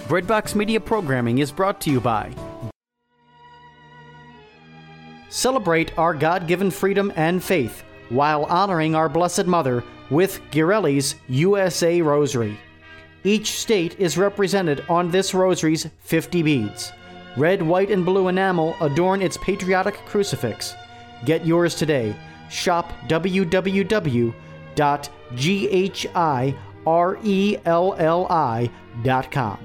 Breadbox Media programming is brought to you by Celebrate our God-given freedom and faith while honoring our Blessed Mother with Ghirelli's USA Rosary. Each state is represented on this rosary's 50 beads. Red, white, and blue enamel adorn its patriotic crucifix. Get yours today. Shop www.GHIRELLI.com.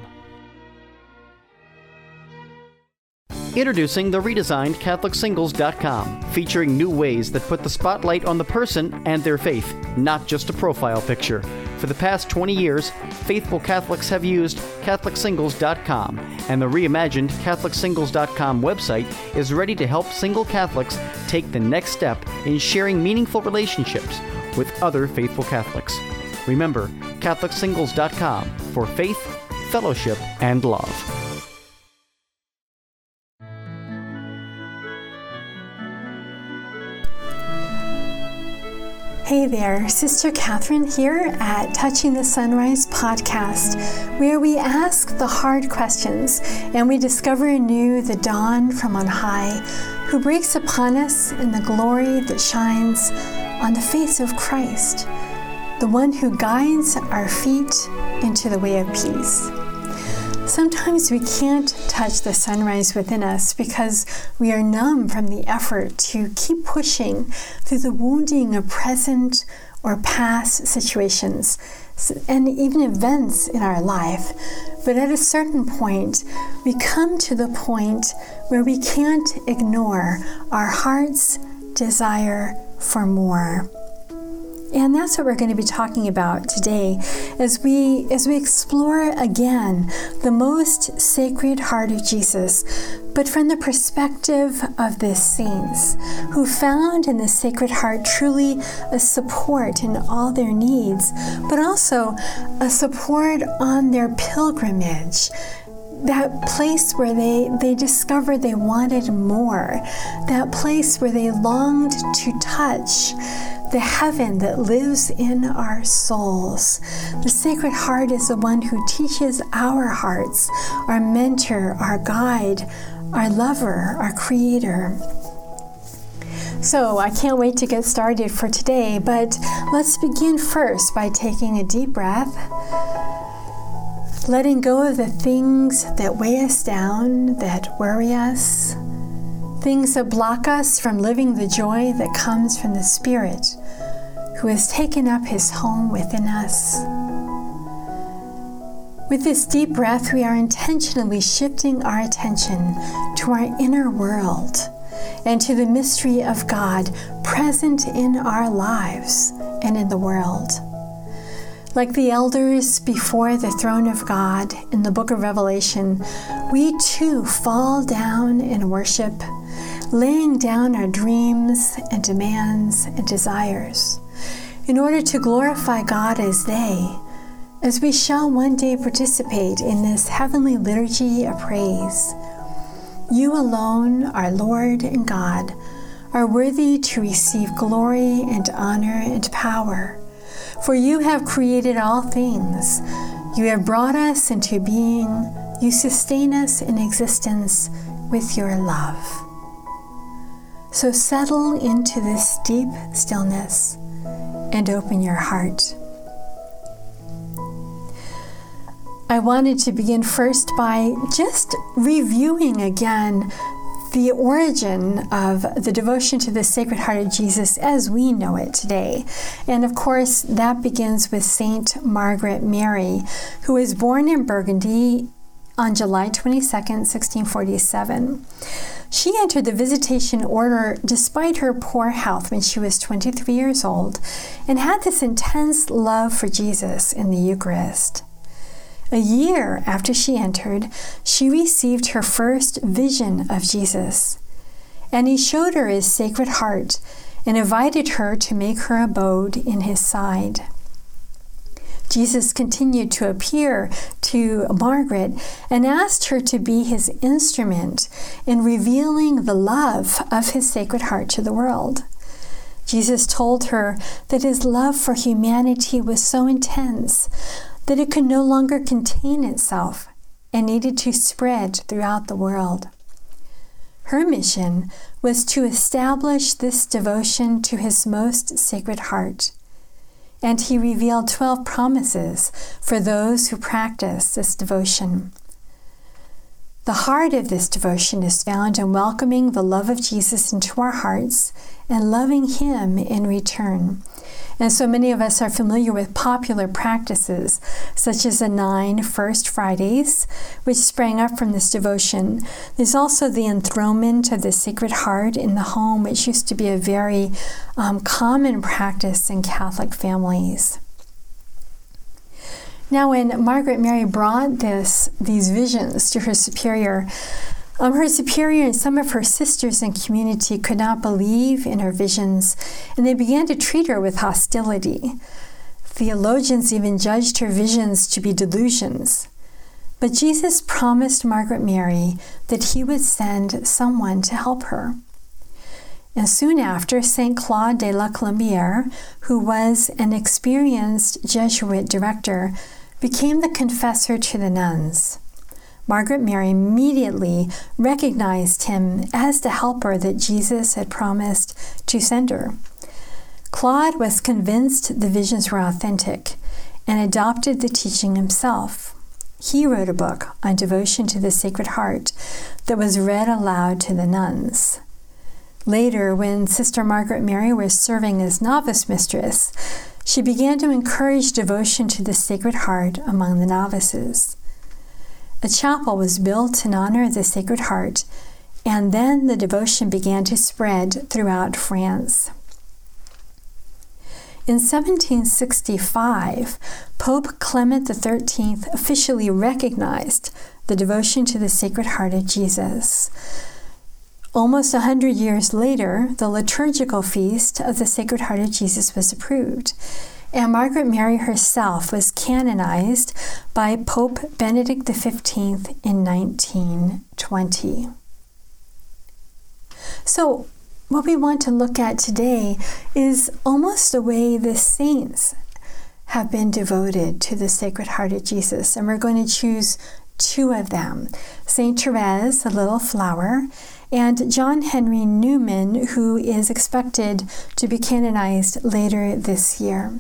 Introducing the redesigned CatholicSingles.com, featuring new ways that put the spotlight on the person and their faith, not just a profile picture. For the past 20 years, faithful Catholics have used CatholicSingles.com, and the reimagined CatholicSingles.com website is ready to help single Catholics take the next step in sharing meaningful relationships with other faithful Catholics. Remember, CatholicSingles.com for faith, fellowship, and love. Hey there, Sister Catherine here at Touching the Sunrise podcast, where we ask the hard questions and we discover anew the dawn from on high, who breaks upon us in the glory that shines on the face of Christ, the one who guides our feet into the way of peace. Sometimes we can't touch the sunrise within us because we are numb from the effort to keep pushing through the wounding of present or past situations and even events in our life. But at a certain point, we come to the point where we can't ignore our heart's desire for more. And that's what we're going to be talking about today as we explore again the most sacred heart of Jesus, but from the perspective of the saints who found in the Sacred Heart truly a support in all their needs, but also a support on their pilgrimage. That place where they discovered they wanted more, that place where they longed to touch the heaven that lives in our souls. The Sacred Heart is the one who teaches our hearts, our mentor, our guide, our lover, our creator. So I can't wait to get started for today, but let's begin first by taking a deep breath, letting go of the things that weigh us down, that worry us, things that block us from living the joy that comes from the Spirit who has taken up his home within us. With this deep breath, we are intentionally shifting our attention to our inner world and to the mystery of God present in our lives and in the world. Like the elders before the throne of God in the book of Revelation, we too fall down in worship, laying down our dreams and demands and desires in order to glorify God as we shall one day participate in this heavenly liturgy of praise. You alone, our Lord and God, are worthy to receive glory and honor and power. For you have created all things. You have brought us into being. You sustain us in existence with your love. So settle into this deep stillness and open your heart. I wanted to begin first by just reviewing again the origin of the devotion to the Sacred Heart of Jesus as we know it today. And of course, that begins with Saint Margaret Mary, who was born in Burgundy on July 22nd, 1647. She entered the Visitation Order despite her poor health when she was 23 years old and had this intense love for Jesus in the Eucharist. A year after she entered, she received her first vision of Jesus, and he showed her his Sacred Heart and invited her to make her abode in his side. Jesus continued to appear to Margaret and asked her to be his instrument in revealing the love of his Sacred Heart to the world. Jesus told her that his love for humanity was so intense that it could no longer contain itself and needed to spread throughout the world. Her mission was to establish this devotion to his most sacred heart, and he revealed 12 promises for those who practice this devotion. The heart of this devotion is found in welcoming the love of Jesus into our hearts and loving him in return. And so many of us are familiar with popular practices, such as the 9 First Fridays, which sprang up from this devotion. There's also the enthronement of the Sacred Heart in the home, which used to be a very common practice in Catholic families. Now, when Margaret Mary brought these visions to her superior and some of her sisters in community could not believe in her visions, and they began to treat her with hostility. Theologians even judged her visions to be delusions. But Jesus promised Margaret Mary that he would send someone to help her. And soon after, Saint Claude de la Colombière, who was an experienced Jesuit director, became the confessor to the nuns. Margaret Mary immediately recognized him as the helper that Jesus had promised to send her. Claude was convinced the visions were authentic and adopted the teaching himself. He wrote a book on devotion to the Sacred Heart that was read aloud to the nuns. Later, when Sister Margaret Mary was serving as novice mistress, she began to encourage devotion to the Sacred Heart among the novices. A chapel was built in honor of the Sacred Heart, and then the devotion began to spread throughout France. In 1765, Pope Clement XIII officially recognized the devotion to the Sacred Heart of Jesus. Almost 100 years later, the liturgical feast of the Sacred Heart of Jesus was approved, and Margaret Mary herself was canonized by Pope Benedict XV in 1920. So, what we want to look at today is almost the way the saints have been devoted to the Sacred Heart of Jesus, and we're going to choose 2 of them, Saint Therese, the Little Flower, and John Henry Newman, who is expected to be canonized later this year.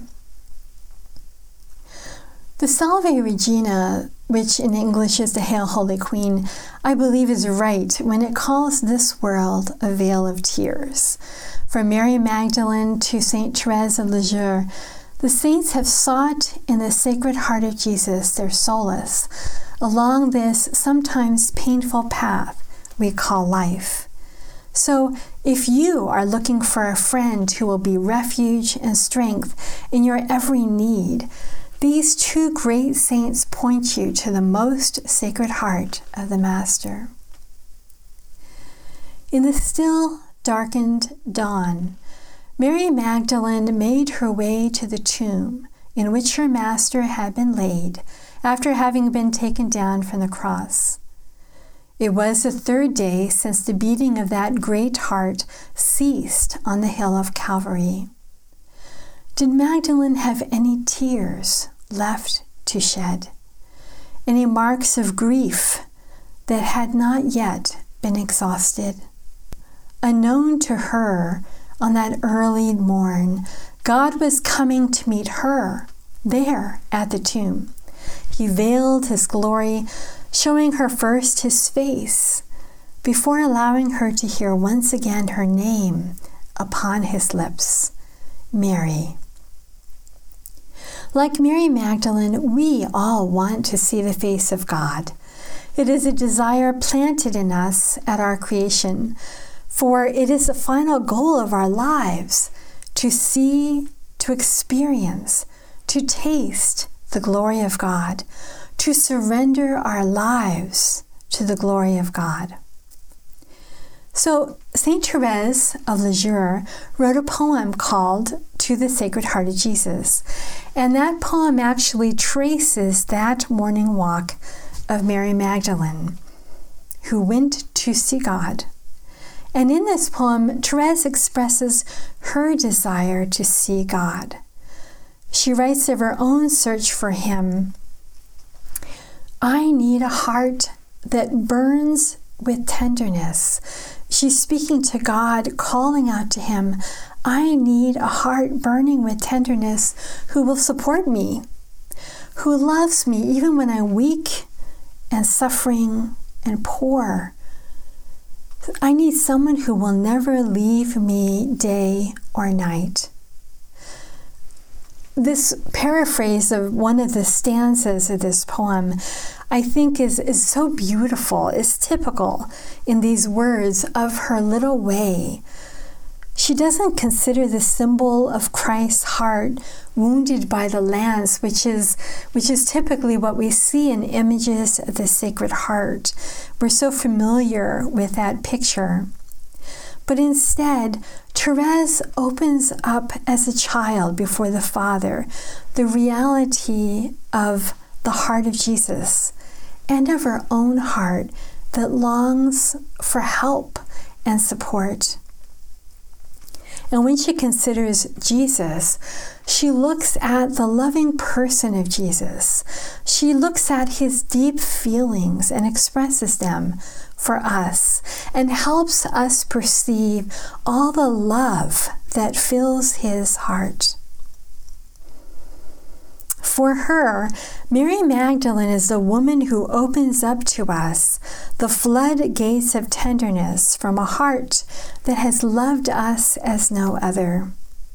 The Salve Regina, which in English is the Hail Holy Queen, I believe is right when it calls this world a vale of tears. From Mary Magdalene to Saint Therese of Lisieux, the saints have sought in the Sacred Heart of Jesus their solace along this sometimes painful path we call life. So, if you are looking for a friend who will be refuge and strength in your every need, these 2 great saints point you to the most sacred heart of the Master. In the still, darkened dawn, Mary Magdalene made her way to the tomb in which her Master had been laid after having been taken down from the cross. It was the 3rd day since the beating of that great heart ceased on the hill of Calvary. Did Magdalene have any tears left to shed? Any marks of grief that had not yet been exhausted? Unknown to her, on that early morn, God was coming to meet her there at the tomb. He veiled his glory, showing her first his face, before allowing her to hear once again her name upon his lips, Mary. Like Mary Magdalene, we all want to see the face of God. It is a desire planted in us at our creation, for it is the final goal of our lives to see, to experience, to taste the glory of God, to surrender our lives to the glory of God. So, Saint Therese of Lisieux wrote a poem called To the Sacred Heart of Jesus, and that poem actually traces that morning walk of Mary Magdalene, who went to see God. And in this poem, Therese expresses her desire to see God. She writes of her own search for him. I need a heart that burns with tenderness. She's speaking to God, calling out to him, I need a heart burning with tenderness who will support me, who loves me even when I'm weak and suffering and poor. I need someone who will never leave me day or night. This paraphrase of one of the stanzas of this poem, I think is so beautiful, is typical in these words of her little way. She doesn't consider the symbol of Christ's heart wounded by the lance, which is typically what we see in images of the Sacred Heart. We're so familiar with that picture. But instead, Therese opens up as a child before the Father the reality of the heart of Jesus and of her own heart that longs for help and support. And when she considers Jesus, she looks at the loving person of Jesus. She looks at his deep feelings and expresses them for us and helps us perceive all the love that fills his heart. For her, Mary Magdalene is the woman who opens up to us the floodgates of tenderness from a heart that has loved us as no other.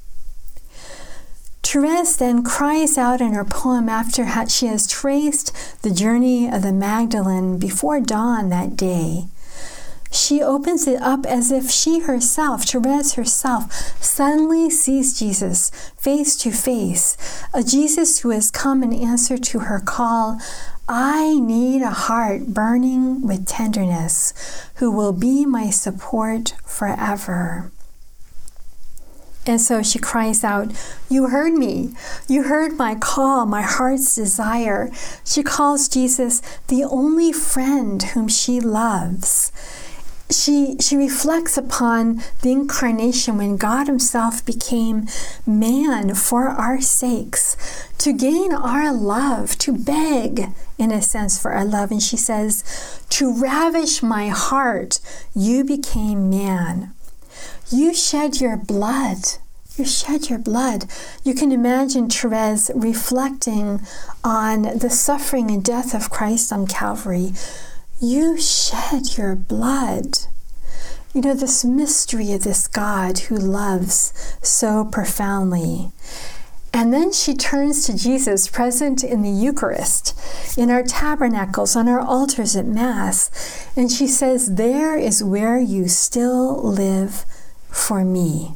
Therese then cries out in her poem after she has traced the journey of the Magdalene before dawn that day. She opens it up as if she herself, Therese herself, suddenly sees Jesus face to face, a Jesus who has come in answer to her call, I need a heart burning with tenderness, who will be my support forever. And so she cries out, you heard me. You heard my call, my heart's desire. She calls Jesus the only friend whom she loves. She reflects upon the incarnation when God himself became man for our sakes, to gain our love, to beg, in a sense, for our love. And she says, to ravish my heart, you became man. You shed your blood. You shed your blood. You can imagine Therese reflecting on the suffering and death of Christ on Calvary. You shed your blood. You know, this mystery of this God who loves so profoundly. And then she turns to Jesus, present in the Eucharist, in our tabernacles, on our altars at Mass, and she says, there is where you still live for me.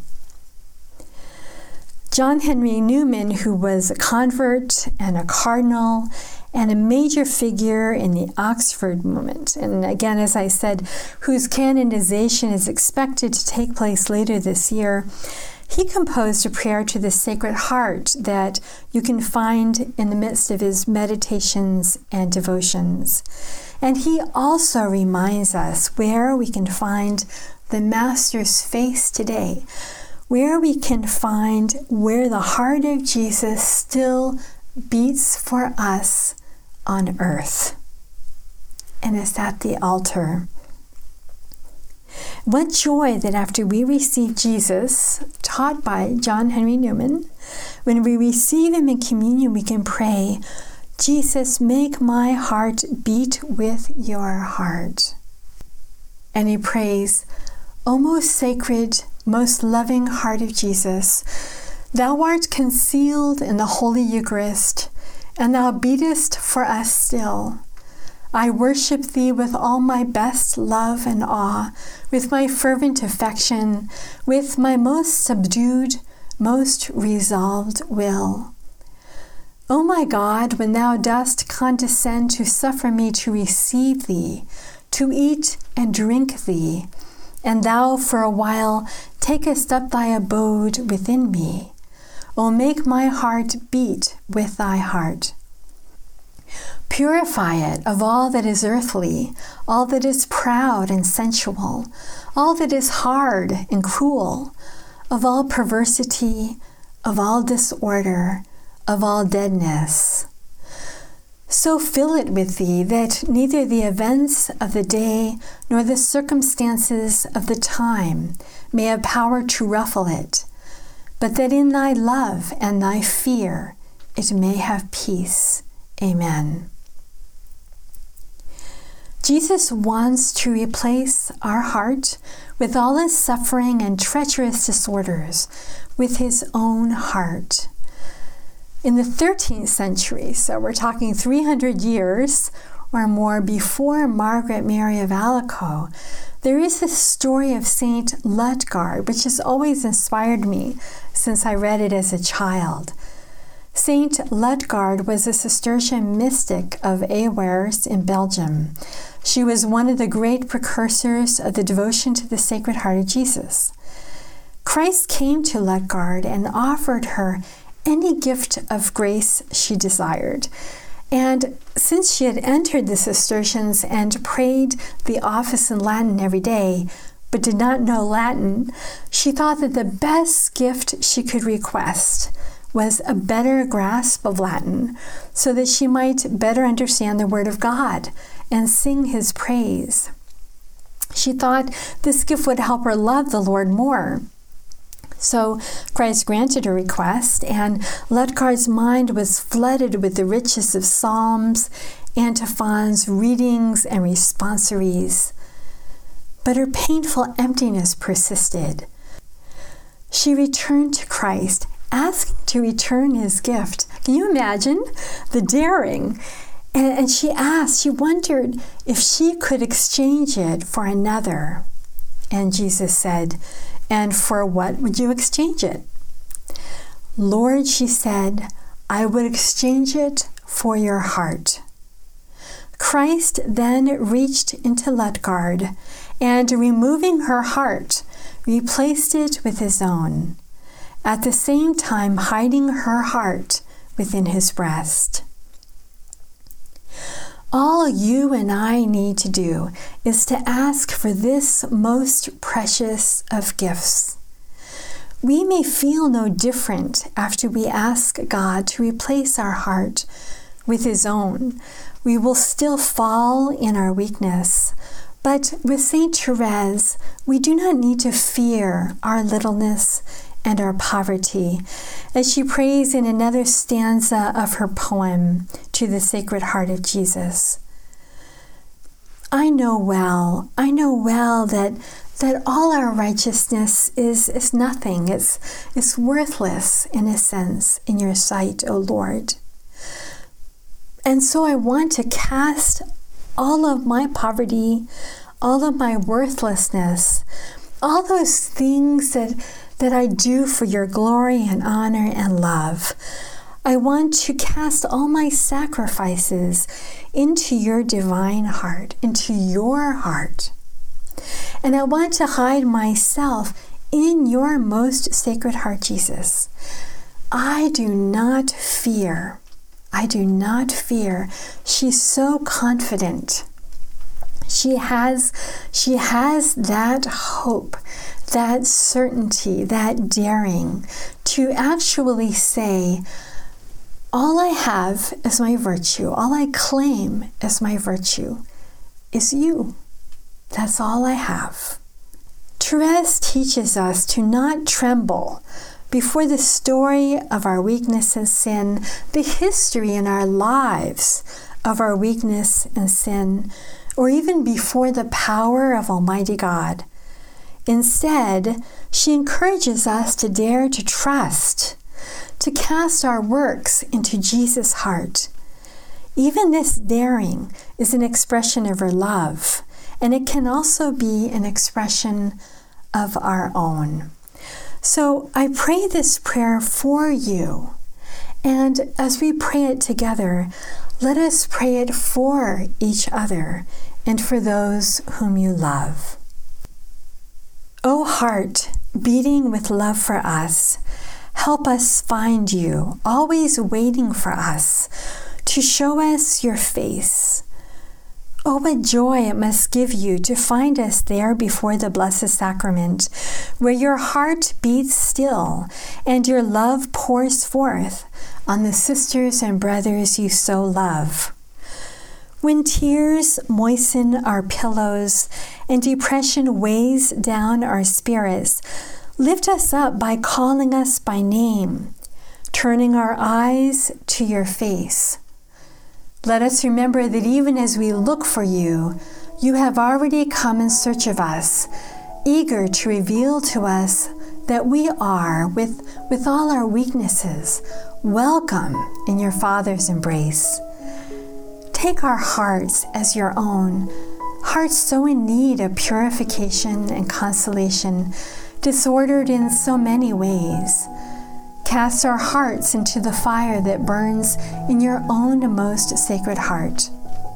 John Henry Newman, who was a convert and a cardinal and a major figure in the Oxford movement, and again, as I said, whose canonization is expected to take place later this year, he composed a prayer to the Sacred Heart that you can find in the midst of his meditations and devotions. And he also reminds us where we can find the Master's face today, where we can find where the heart of Jesus still beats for us on earth. And it's at the altar. What joy that after we receive Jesus, taught by John Henry Newman, when we receive him in communion, we can pray, Jesus, make my heart beat with your heart. And he prays, O most sacred, most loving heart of Jesus, thou art concealed in the Holy Eucharist, and thou beatest for us still. I worship thee with all my best love and awe, with my fervent affection, with my most subdued, most resolved will. O my God, when thou dost condescend to suffer me to receive thee, to eat and drink thee, and thou for a while takest up thy abode within me, O make my heart beat with thy heart. Purify it of all that is earthly, all that is proud and sensual, all that is hard and cruel, of all perversity, of all disorder, of all deadness. So fill it with thee that neither the events of the day nor the circumstances of the time may have power to ruffle it, but that in thy love and thy fear it may have peace. Amen. Jesus wants to replace our heart with all its suffering and treacherous disorders with his own heart. In the 13th century, so we're talking 300 years or more before Margaret Mary of Alacoque, there is this story of Saint Lutgard, which has always inspired me since I read it as a child. Saint Lutgard was a Cistercian mystic of Awers in Belgium. She was one of the great precursors of the devotion to the Sacred Heart of Jesus. Christ came to Lutgard and offered her any gift of grace she desired. And since she had entered the Cistercians and prayed the office in Latin every day, but did not know Latin, she thought that the best gift she could request was a better grasp of Latin, so that she might better understand the Word of God and sing His praise. She thought this gift would help her love the Lord more. So Christ granted her request, and Lutgard's mind was flooded with the riches of psalms, antiphons, readings, and responsories. But her painful emptiness persisted. She returned to Christ, asking to return his gift. Can you imagine the daring? And she wondered if she could exchange it for another. And Jesus said, "And for what would you exchange it?" "Lord," she said, "I would exchange it for your heart." Christ then reached into Lutgard and, removing her heart, replaced it with his own, at the same time hiding her heart within his breast. All you and I need to do is to ask for this most precious of gifts. We may feel no different after we ask God to replace our heart with his own. We will still fall in our weakness, but with Saint Therese, we do not need to fear our littleness and our poverty, as she prays in another stanza of her poem, To the Sacred Heart of Jesus. I know well that all our righteousness is nothing. It's worthless in a sense in your sight, O Lord. And so I want to cast all of my poverty, all of my worthlessness, all those things that I do for your glory and honor and love. I want to cast all my sacrifices into your divine heart, into your heart. And I want to hide myself in your most sacred heart, Jesus. I do not fear. She's so confident. She has that hope, that certainty, that daring to actually say, all I have as my virtue, all I claim as my virtue is you. That's all I have. Therese teaches us to not tremble before the story of our weakness and sin, the history in our lives of our weakness and sin, or even before the power of Almighty God. Instead, she encourages us to dare to trust, to cast our works into Jesus' heart. Even this daring is an expression of her love, and it can also be an expression of our own. So I pray this prayer for you, and as we pray it together, let us pray it for each other and for those whom you love. O heart, beating with love for us, help us find you, always waiting for us, to show us your face. Oh, what joy it must give you to find us there before the Blessed Sacrament, where your heart beats still and your love pours forth on the sisters and brothers you so love. When tears moisten our pillows and depression weighs down our spirits, lift us up by calling us by name, turning our eyes to your face. Let us remember that even as we look for you, you have already come in search of us, eager to reveal to us that we are, with all our weaknesses, welcome in your Father's embrace. Take our hearts as your own, hearts so in need of purification and consolation, disordered in so many ways. Cast our hearts into the fire that burns in your own most sacred heart.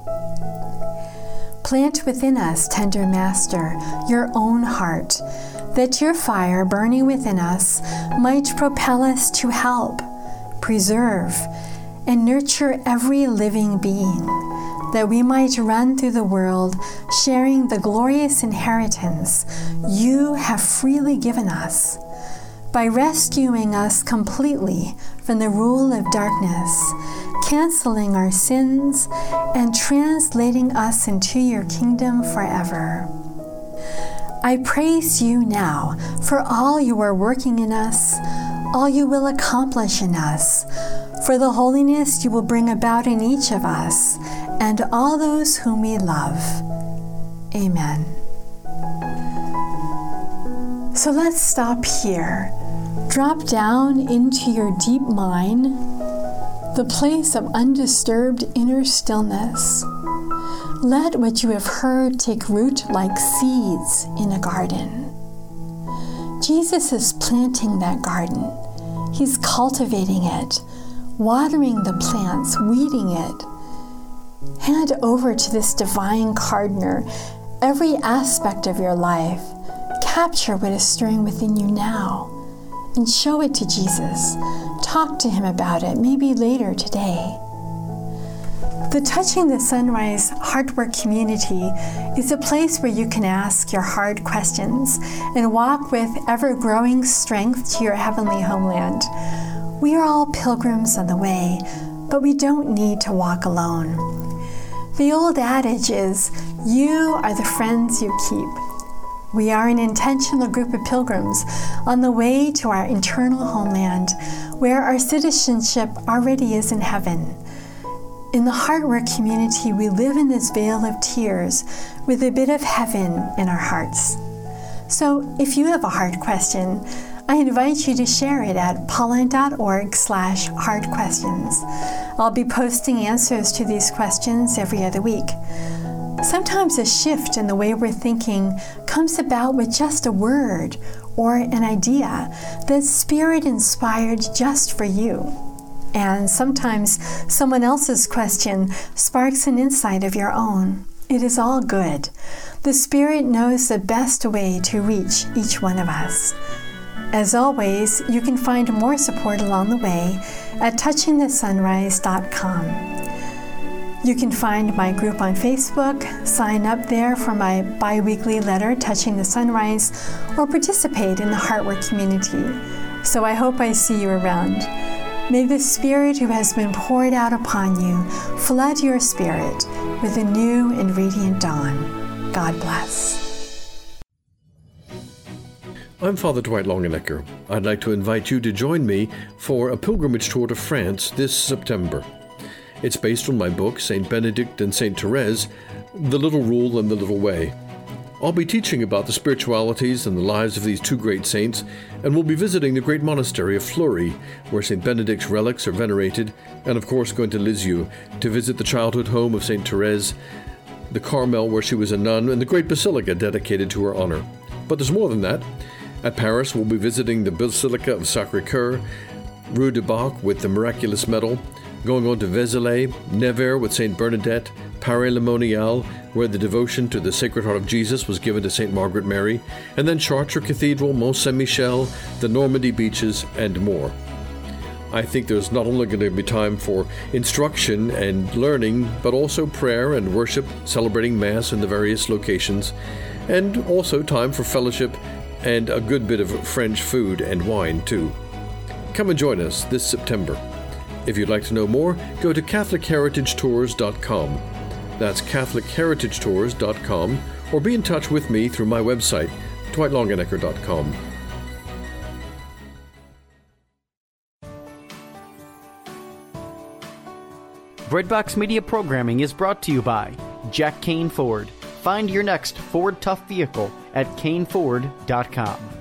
Plant within us, tender Master, your own heart, that your fire burning within us might propel us to help, preserve, and nurture every living being, that we might run through the world sharing the glorious inheritance you have freely given us, by rescuing us completely from the rule of darkness, canceling our sins, and translating us into your kingdom forever. I praise you now for all you are working in us, all you will accomplish in us, for the holiness you will bring about in each of us and all those whom we love. Amen. So let's stop here. Drop down into your deep mind, the place of undisturbed inner stillness. Let what you have heard take root like seeds in a garden. Jesus is planting that garden. He's cultivating it, watering the plants, weeding it. Hand over to this divine gardener every aspect of your life. Capture what is stirring within you now and show it to Jesus. Talk to him about it, maybe later today. The Touching the Sunrise Heartwork community is a place where you can ask your hard questions and walk with ever-growing strength to your heavenly homeland. We are all pilgrims on the way, but we don't need to walk alone. The old adage is, you are the friends you keep. We are an intentional group of pilgrims on the way to our eternal homeland, where our citizenship already is in heaven. In the Heartwork community, we live in this vale of tears with a bit of heaven in our hearts. So if you have a hard question, I invite you to share it at pauline.org/hardquestions. I'll be posting answers to these questions every other week. Sometimes a shift in the way we're thinking comes about with just a word or an idea that's Spirit-inspired just for you. And sometimes someone else's question sparks an insight of your own. It is all good. The Spirit knows the best way to reach each one of us. As always, you can find more support along the way at touchingthesunrise.com. You can find my group on Facebook, sign up there for my bi-weekly letter, Touching the Sunrise, or participate in the Heartwork community. So I hope I see you around. May the Spirit who has been poured out upon you flood your spirit with a new and radiant dawn. God bless. I'm Father Dwight Longenecker. I'd like to invite you to join me for a pilgrimage tour to France this September. It's based on my book, St. Benedict and St. Therese, The Little Rule and the Little Way. I'll be teaching about the spiritualities and the lives of these two great saints, and we'll be visiting the great monastery of Fleury, where St. Benedict's relics are venerated, and of course going to Lisieux to visit the childhood home of St. Therese, the Carmel where she was a nun, and the great basilica dedicated to her honor. But there's more than that. At Paris, we'll be visiting the Basilica of Sacré-Cœur, Rue du Bac with the Miraculous Medal, going on to Vézelay, Nevers with St. Bernadette, Paray-le-Monial, where the devotion to the Sacred Heart of Jesus was given to St. Margaret Mary, and then Chartres Cathedral, Mont Saint-Michel, the Normandy beaches, and more. I think there's not only going to be time for instruction and learning, but also prayer and worship, celebrating Mass in the various locations, and also time for fellowship and a good bit of French food and wine, too. Come and join us this September. If you'd like to know more, go to CatholicHeritageTours.com. That's CatholicHeritageTours.com, or be in touch with me through my website, DwightLongenecker.com. Breadbox Media programming is brought to you by Jack Kane Ford. Find your next Ford Tough vehicle at caneford.com.